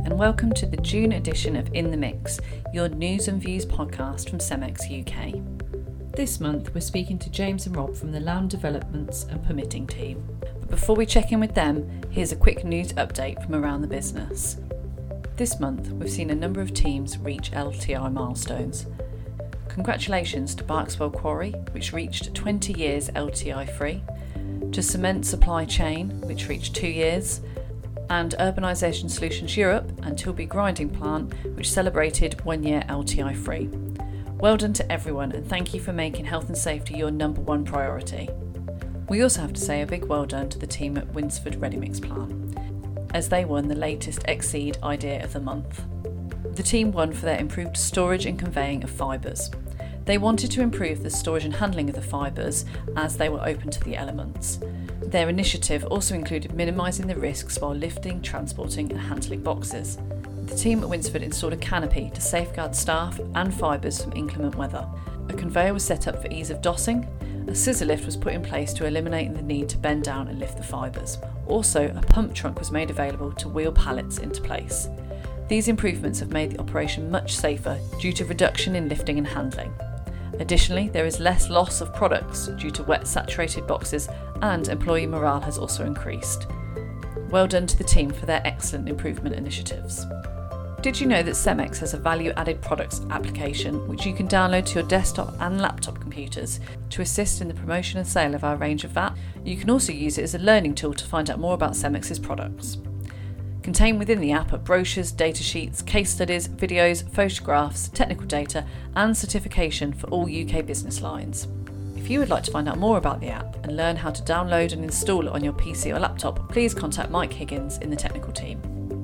and welcome to the June edition of In the Mix, your news and views podcast from CEMEX UK. This month we're speaking to James and Rob from the Land Developments and Permitting team. But before we check in with them, here's a quick news update from around the business. This month we've seen a number of teams reach LTI milestones. Congratulations to Barkswell Quarry, which reached 20 years LTI free, to Cement Supply Chain, which reached 2 years, and Urbanisation Solutions Europe and Tilby Grinding Plant, which celebrated 1 year LTI free. Well done to everyone, and thank you for making health and safety your number one priority. We also have to say a big well done to the team at Winsford Ready Mix Plant, as they won the latest Exceed Idea of the Month. The team won for their improved storage and conveying of fibres. They wanted to improve the storage and handling of the fibres as they were open to the elements. Their initiative also included minimising the risks while lifting, transporting and handling boxes. The team at Winsford installed a canopy to safeguard staff and fibres from inclement weather. A conveyor was set up for ease of dossing. A scissor lift was put in place to eliminate the need to bend down and lift the fibres. Also, a pump trunk was made available to wheel pallets into place. These improvements have made the operation much safer due to reduction in lifting and handling. Additionally, there is less loss of products due to wet saturated boxes, and employee morale has also increased. Well done to the team for their excellent improvement initiatives. Did you know that CEMEX has a value added products application which you can download to your desktop and laptop computers to assist in the promotion and sale of our range of VAP? You can also use it as a learning tool to find out more about CEMEX's products. Contained within the app are brochures, data sheets, case studies, videos, photographs, technical data and certification for all UK business lines. If you would like to find out more about the app and learn how to download and install it on your PC or laptop, please contact Mike Higgins in the technical team.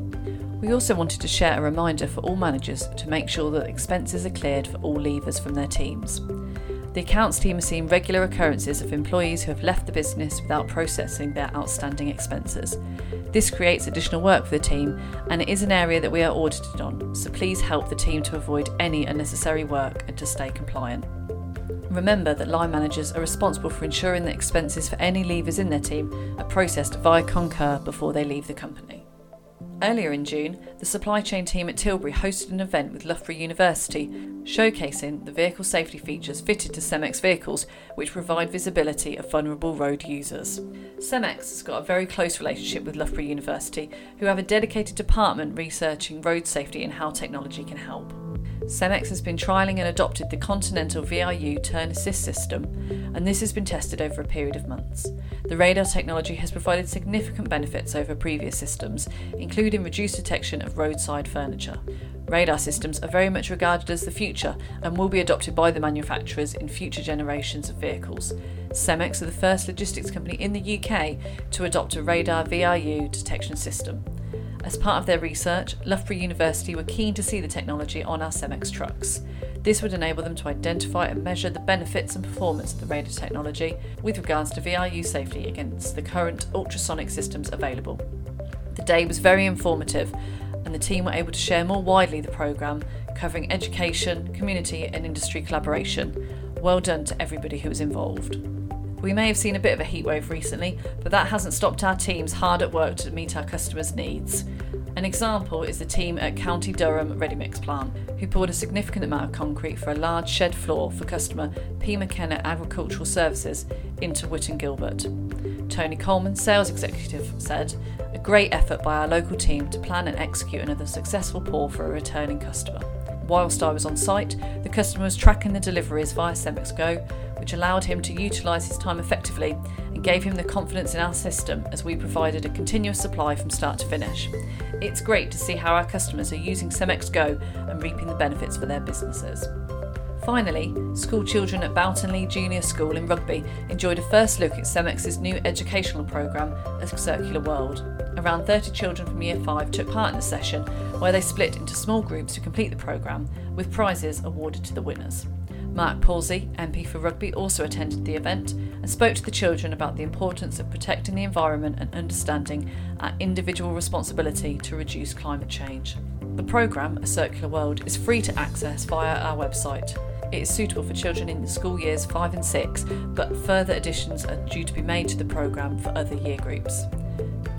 We also wanted to share a reminder for all managers to make sure that expenses are cleared for all leavers from their teams. The accounts team has seen regular occurrences of employees who have left the business without processing their outstanding expenses. This creates additional work for the team, and it is an area that we are audited on, so please help the team to avoid any unnecessary work and to stay compliant. Remember that line managers are responsible for ensuring that expenses for any leavers in their team are processed via Concur before they leave the company. Earlier in June, the supply chain team at Tilbury hosted an event with Loughborough University showcasing the vehicle safety features fitted to CEMEX vehicles which provide visibility of vulnerable road users. CEMEX has got a very close relationship with Loughborough University, who have a dedicated department researching road safety and how technology can help. CEMEX has been trialling and adopted the Continental VRU Turn Assist system, and this has been tested over a period of months. The radar technology has provided significant benefits over previous systems, including reduced detection of roadside furniture. Radar systems are very much regarded as the future and will be adopted by the manufacturers in future generations of vehicles. CEMEX are the first logistics company in the UK to adopt a radar VRU detection system. As part of their research, Loughborough University were keen to see the technology on our CEMEX trucks. This would enable them to identify and measure the benefits and performance of the radar technology with regards to VRU safety against the current ultrasonic systems available. The day was very informative, and the team were able to share more widely the programme, covering education, community and industry collaboration. Well done to everybody who was involved. We may have seen a bit of a heatwave recently, but that hasn't stopped our teams hard at work to meet our customers' needs. An example is the team at County Durham Ready Mix Plant, who poured a significant amount of concrete for a large shed floor for customer P. McKenna Agricultural Services into Wotton Gilbert. Tony Coleman, sales executive, said, "A great effort by our local team to plan and execute another successful pour for a returning customer. Whilst I was on site, the customer was tracking the deliveries via CEMEX Go, which allowed him to utilise his time effectively and gave him the confidence in our system as we provided a continuous supply from start to finish. It's great to see how our customers are using CEMEX Go and reaping the benefits for their businesses." Finally, school children at Boughtonley Junior School in Rugby enjoyed a first look at CEMEX's new educational programme, A Circular World. Around 30 children from Year 5 took part in the session, where they split into small groups to complete the programme, with prizes awarded to the winners. Mark Palsey, MP for Rugby, also attended the event and spoke to the children about the importance of protecting the environment and understanding our individual responsibility to reduce climate change. The programme, A Circular World, is free to access via our website. It is suitable for children in the school years 5 and 6, but further additions are due to be made to the programme for other year groups.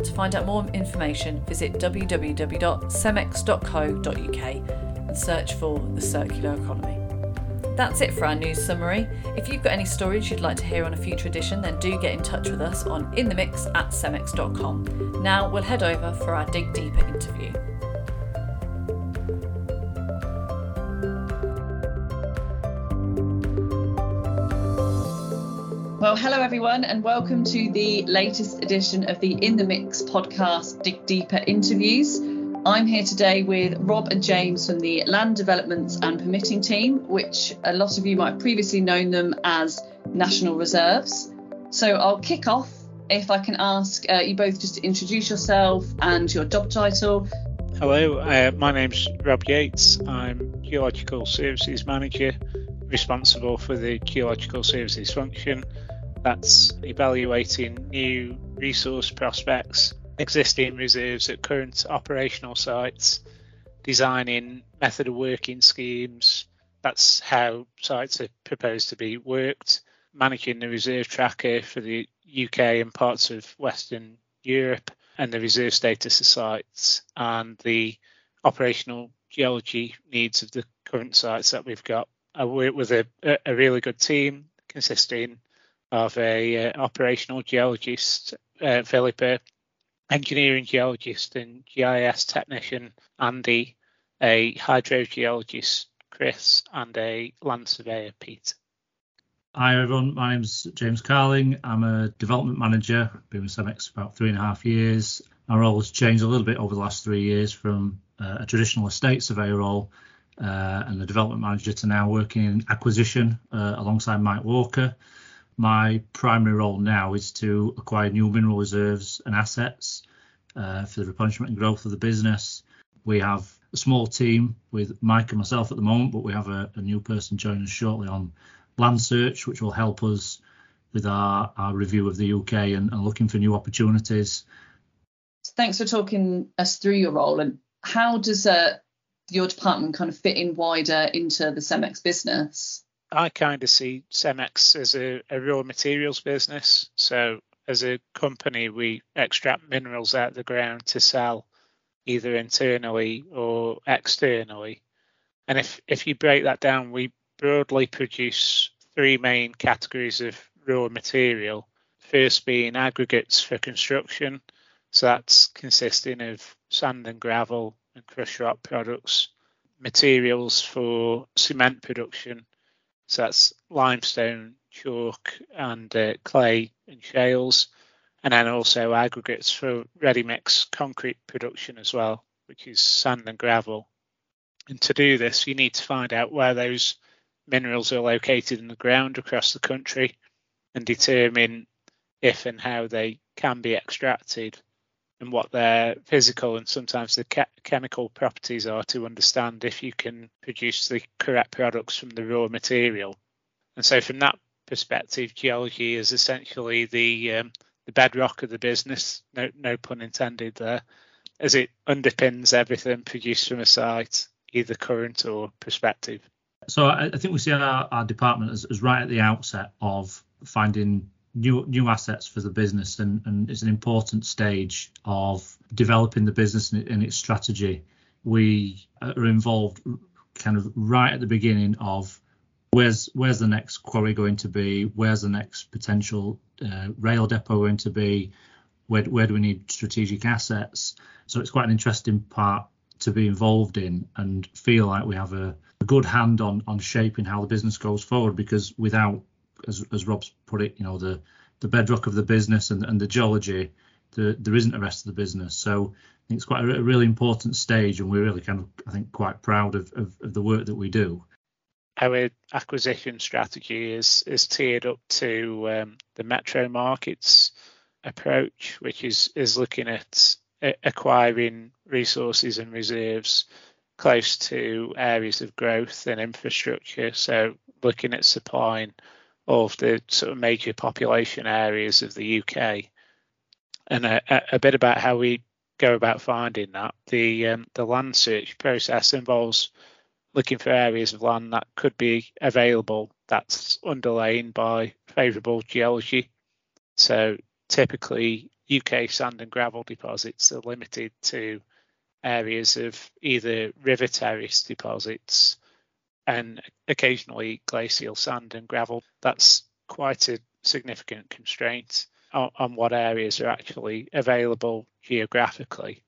To find out more information, visit www.cemex.co.uk and search for the circular economy. That's it for our news summary. If you've got any stories you'd like to hear on a future edition, then do get in touch with us on inthemix@cemex.com. Now we'll head over for our Dig Deeper interview. Well, hello everyone, and welcome to the latest edition of the In the Mix podcast, Dig Deeper interviews. I'm here today with Rob and James from the Land Developments and Permitting team, which a lot of you might have previously known them as National Reserves. So I'll kick off if I can ask you both just to introduce yourself and your job title. Hello, my name's Rob Yates. I'm Geological Services Manager, responsible for the Geological Services function. That's evaluating new resource prospects, existing reserves at current operational sites, designing method of working schemes, that's how sites are proposed to be worked, managing the reserve tracker for the UK and parts of Western Europe, and the reserve status of sites, and the operational geology needs of the current sites that we've got. I work with a really good team consisting of a operational geologist, Philippa, engineering geologist and GIS technician, Andy, a hydrogeologist, Chris, and a land surveyor, Pete. Hi everyone, my name's James Carling. I'm a development manager, been with Cemex about 3.5 years. My role has changed a little bit over the last 3 years from a traditional estate surveyor role and the development manager to now working in acquisition alongside Mike Walker. My primary role now is to acquire new mineral reserves and assets for the replenishment and growth of the business. We have a small team with Mike and myself at the moment, but we have a new person joining us shortly on land search, which will help us with our review of the UK and looking for new opportunities. Thanks for talking us through your role, and how does your department kind of fit in wider into the Cemex business? I kind of see Cemex as a raw materials business. So as a company, we extract minerals out of the ground to sell either internally or externally. And if you break that down, we broadly produce three main categories of raw material. First being aggregates for construction. So that's consisting of sand and gravel and crushed rock products. Materials for cement production. So that's limestone, chalk and clay and shales. And then also aggregates for ready-mix concrete production as well, which is sand and gravel. And to do this, you need to find out where those minerals are located in the ground across the country and determine if and how they can be extracted and what their physical and sometimes the chemical properties are to understand if you can produce the correct products from the raw material. And so from that perspective, geology is essentially the bedrock of the business, no pun intended there, as it underpins everything produced from a site, either current or prospective. So I think we see our department as right at the outset of finding new assets for the business, and it's an important stage of developing the business and its strategy. We are involved kind of right at the beginning of where's the next quarry going to be, where's the next potential rail depot going to be, where do we need strategic assets. So it's quite an interesting part to be involved in and feel like we have a good hand on shaping how the business goes forward, because without, as Rob's put it, the bedrock of the business and the geology, there isn't the rest of the business. So I think it's quite a really important stage, and we're really kind of, I think, quite proud of the work that we do. Our acquisition strategy is tiered up to the metro markets approach, which is looking at acquiring resources and reserves close to areas of growth and infrastructure. So looking at supplying all of the sort of major population areas of the UK. And a bit about how we go about finding that. The land search process involves looking for areas of land that could be available that's underlain by favourable geology. So typically UK sand and gravel deposits are limited to areas of either river terrace deposits and occasionally glacial sand and gravel. That's quite a significant constraint on what areas are actually available geographically.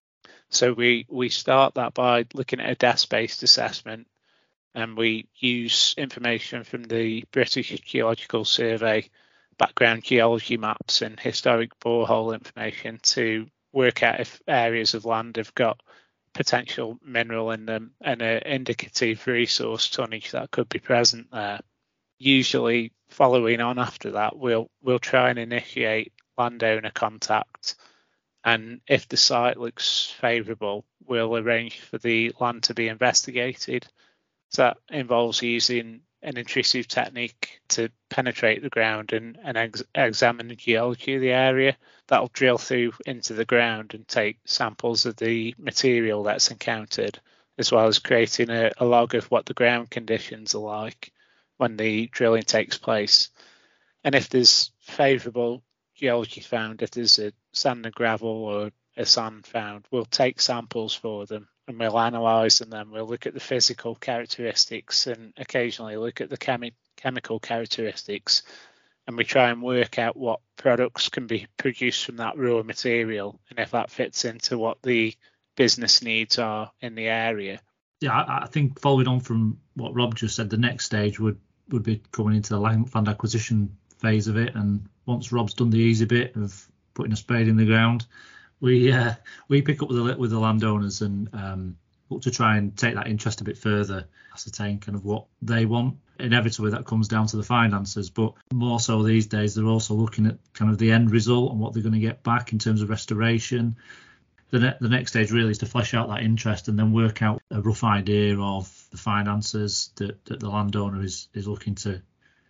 So we start that by looking at a desk-based assessment, and we use information from the British Geological Survey, background geology maps and historic borehole information to work out if areas of land have got potential mineral in them and an indicative resource tonnage that could be present there. Usually following on after that, we'll try and initiate landowner contact, and if the site looks favourable, we'll arrange for the land to be investigated. So that involves using an intrusive technique to penetrate the ground and examine the geology of the area. That'll drill through into the ground and take samples of the material that's encountered, as well as creating a log of what the ground conditions are like when the drilling takes place. And if there's favourable geology found, if there's a sand and gravel or a sand found, we'll take samples for them and we'll analyse them. Then we'll look at the physical characteristics and occasionally look at the chemical characteristics, and we try and work out what products can be produced from that raw material and if that fits into what the business needs are in the area. Yeah, I think following on from what Rob just said, the next stage would be coming into the land acquisition phase of it. And once Rob's done the easy bit of putting a spade in the ground, we pick up with the landowners and look to try and take that interest a bit further, ascertain kind of what they want. Inevitably, that comes down to the finances, but more so these days, they're also looking at kind of the end result and what they're going to get back in terms of restoration. The next stage really is to flesh out that interest and then work out a rough idea of the finances that the landowner is looking to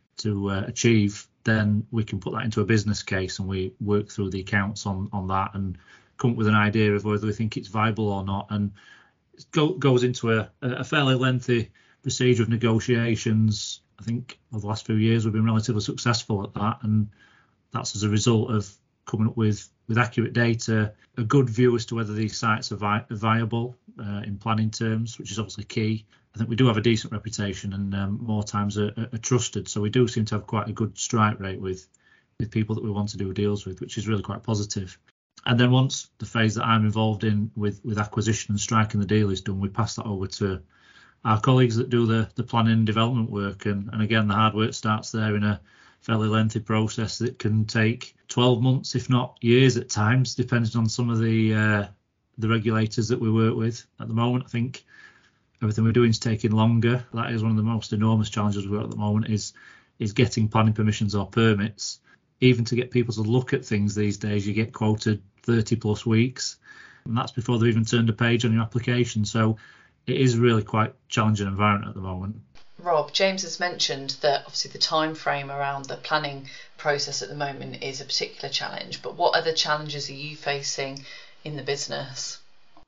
achieve. Then we can put that into a business case and we work through the accounts on that and come up with an idea of whether we think it's viable or not. And it goes into a fairly lengthy procedure of negotiations. I think over the last few years we've been relatively successful at that, and that's as a result of coming up with accurate data, a good view as to whether these sites are viable in planning terms, which is obviously key. I think we do have a decent reputation and more times are trusted. So we do seem to have quite a good strike rate with people that we want to do deals with, which is really quite positive. And then once the phase that I'm involved in with acquisition and striking the deal is done, we pass that over to our colleagues that do the planning and development work. And again, the hard work starts there in a fairly lengthy process that can take 12 months, if not years at times, depending on some of the regulators that we work with. At the moment, I think everything we're doing is taking longer. That is one of the most enormous challenges we've got at the moment is getting planning permissions or permits. Even to get people to look at things these days, you get quoted 30 plus weeks, and that's before they've even turned a page on your application. So it is really quite challenging environment at the moment. Rob, James has mentioned that obviously the time frame around the planning process at the moment is a particular challenge, but what other challenges are you facing in the business?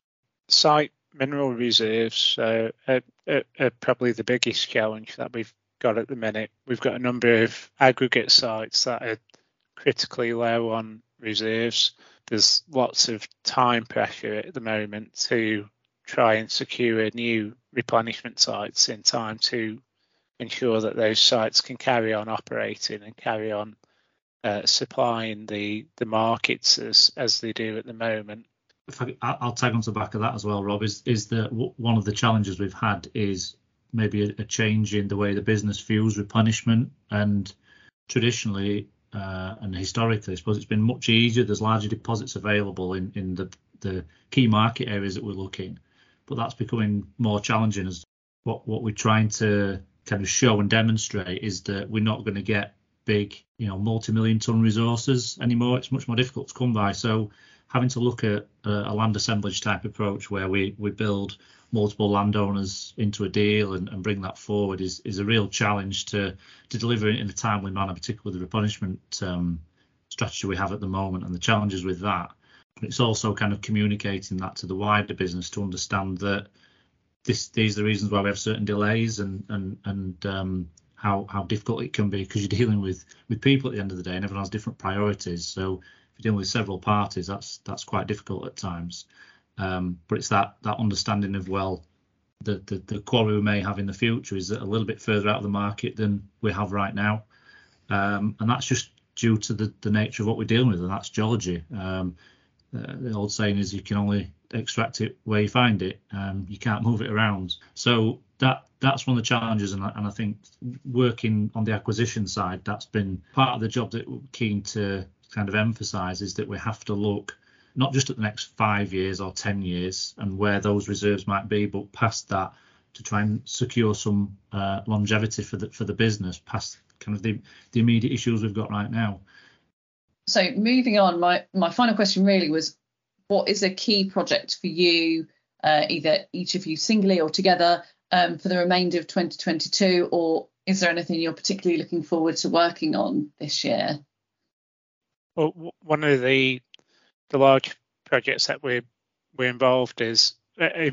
Site mineral reserves are probably the biggest challenge that we've got at the minute. We've got a number of aggregate sites that are critically low on reserves. There's lots of time pressure at the moment to try and secure new replenishment sites in time to ensure that those sites can carry on operating and carry on supplying the markets as they do at the moment. I'll tag on to the back of that as well, Rob, is that one of the challenges we've had is maybe a change in the way the business views replenishment. And traditionally and historically, I suppose it's been much easier. There's larger deposits available in the key market areas that we're looking, but that's becoming more challenging. As what we're trying to kind of show and demonstrate is that we're not going to get big, multi-million ton resources anymore. It's much more difficult to come by. So having to look at a land assemblage type approach where we build multiple landowners into a deal and bring that forward is a real challenge to deliver it in a timely manner, particularly the replenishment strategy we have at the moment and the challenges with that. But it's also kind of communicating that to the wider business to understand that these are the reasons why we have certain delays and how difficult it can be, because you're dealing with people at the end of the day and everyone has different priorities. So if you're dealing with several parties, that's quite difficult at times. But it's that understanding of, well, the quarry we may have in the future is a little bit further out of the market than we have right now, and that's just due to the nature of what we're dealing with, and that's geology. The old saying is you can only extract it where you find it. You can't move it around. So that's one of the challenges, and I think working on the acquisition side, that's been part of the job that we're keen to kind of emphasise, is that we have to look not just at the next 5 years or 10 years and where those reserves might be, but past that, to try and secure some longevity for the business past kind of the immediate issues we've got right now. So moving on, my final question really was, what is a key project for you, either each of you singly or together, for the remainder of 2022, or is there anything you're particularly looking forward to working on this year? Well, one of the large projects that we're involved in is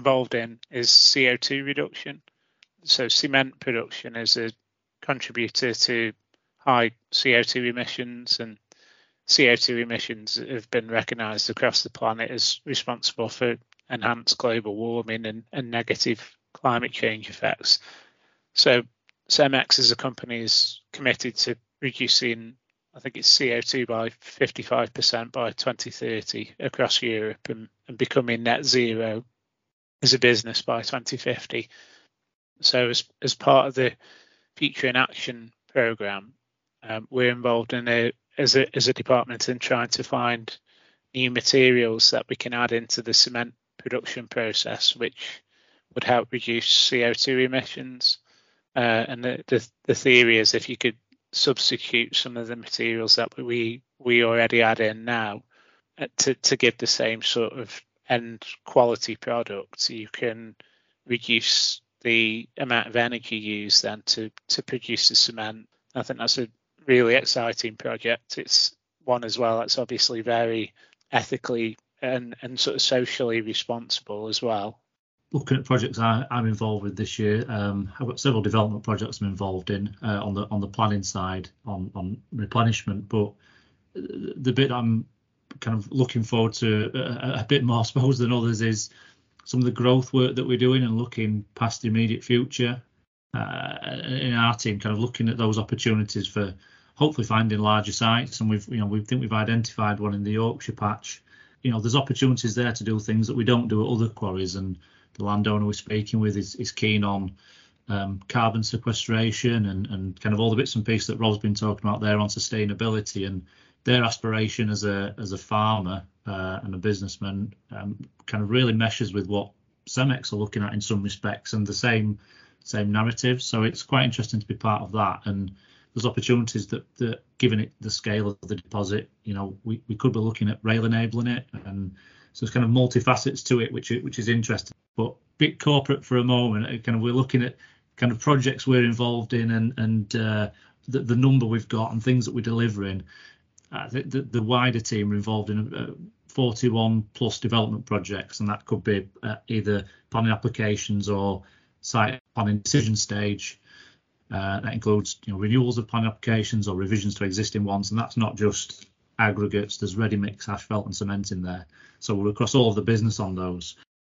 CO2 reduction. So cement production is a contributor to high CO2 emissions, and CO2 emissions have been recognised across the planet as responsible for enhanced global warming and negative climate change effects. So CEMEX as a company is committed to reducing, I think it's CO2 by 55% by 2030 across Europe, and becoming net zero as a business by 2050. So as part of the Future in Action programme, we're involved in as a department in trying to find new materials that we can add into the cement production process, which would help reduce CO2 emissions. And the theory is, if you could substitute some of the materials that we already add in now to give the same sort of end quality product, you can reduce the amount of energy used then to produce the cement. I think that's a really exciting project. It's one as well that's obviously very ethically and sort of socially responsible as well. Looking at projects I'm involved with this year, I've got several development projects I'm involved in on the planning side, on replenishment. But the bit I'm kind of looking forward to a bit more, I suppose, than others is some of the growth work that we're doing and looking past the immediate future. In our team, kind of looking at those opportunities for hopefully finding larger sites, and we think we've identified one in the Yorkshire patch. There's opportunities there to do things that we don't do at other quarries, and the landowner we're speaking with is keen on carbon sequestration and kind of all the bits and pieces that Rob's been talking about there on sustainability, and their aspiration as a farmer and a businessman kind of really meshes with what CEMEX are looking at in some respects, and the same narrative. So it's quite interesting to be part of that, and there's opportunities that given it the scale of the deposit, we could be looking at rail enabling it, and so it's kind of multifacets to it, which is interesting. But bit corporate for a moment, kind of we're looking at kind of projects we're involved in and the number we've got and things that we're delivering. The wider team are involved in 41 plus development projects, and that could be either planning applications or site planning decision stage. That includes renewals of planning applications or revisions to existing ones, and that's not just aggregates. There's ready mix, asphalt and cement in there. So we're across all of the business on those.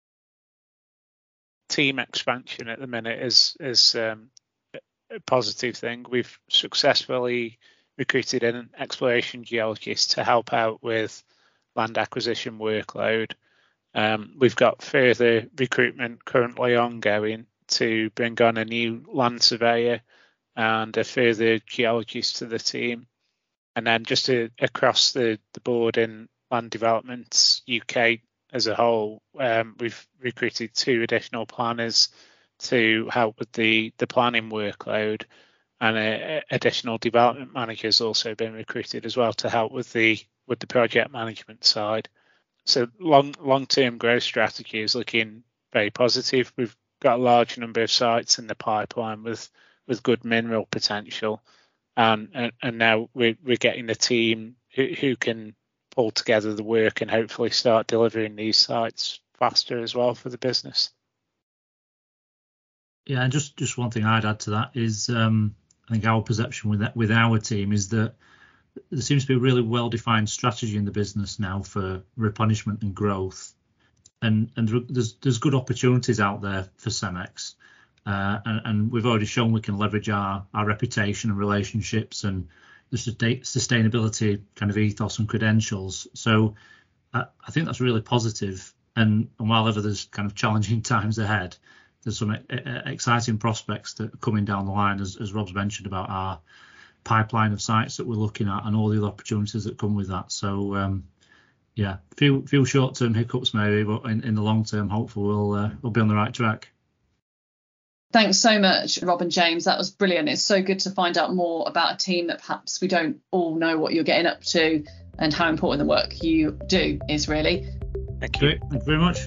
Team expansion at the minute is a positive thing. We've successfully recruited an exploration geologist to help out with land acquisition workload. We've got further recruitment currently ongoing to bring on a new land surveyor and a further geologist to the team. And then just across the board in land development UK as a whole, we've recruited 2 additional planners to help with the planning workload, and additional development managers also been recruited as well to help with the project management side. So long-term growth strategy is looking very positive. We've got a large number of sites in the pipeline with good mineral potential, and now we're getting the team who can pull together the work and hopefully start delivering these sites faster as well for the business. Yeah, and just one thing I'd add to that is I think our perception with our team is that there seems to be a really well-defined strategy in the business now for replenishment and growth, and there's good opportunities out there for Cemex, and we've already shown we can leverage our reputation and relationships and the sustainability kind of ethos and credentials. So I think that's really positive. And while ever there's kind of challenging times ahead, there's some exciting prospects that are coming down the line, as Rob's mentioned, about our pipeline of sites that we're looking at and all the other opportunities that come with that. So few short-term hiccups maybe, but in the long term, hopefully we'll be on the right track. Thanks so much, Rob and James. That was brilliant. It's so good to find out more about a team that perhaps we don't all know what you're getting up to and how important the work you do is, really. Thank you. Thank you very much.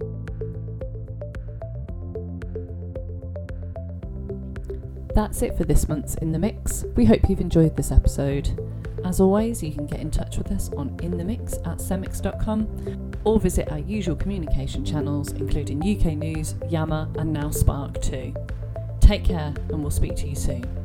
That's it for this month's In The Mix. We hope you've enjoyed this episode. As always, you can get in touch with us on intheMix@cemex.com or visit our usual communication channels, including UK News, Yammer, and now Spark too. Take care, and we'll speak to you soon.